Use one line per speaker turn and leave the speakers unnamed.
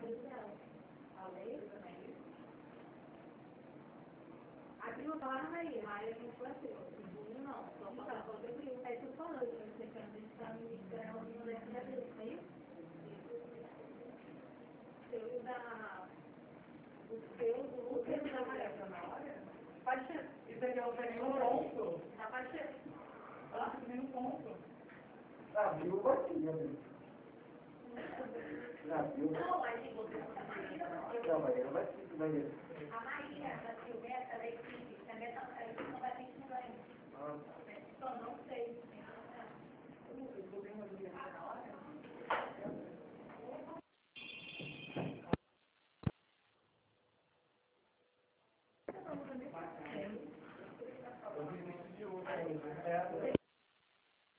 Aqui não fala Maria, Maria não foi assim. Não, só fala sobre o aí tu falando que você quer deixar me ligar no deve é isso? Seu da... O seu da Maria na hora? Pode ser. Isso aqui é o primeiro ponto. Tá, pode ser. Ah, o primeiro ponto.
Ah, viu, pode ser, né?
Não, mas você não tá Maria, não.
Não, Maria, não vai ser isso, Maria.
A Maria, da Silvestre, da equipe, também não vai ter que ganhar. Só não sei.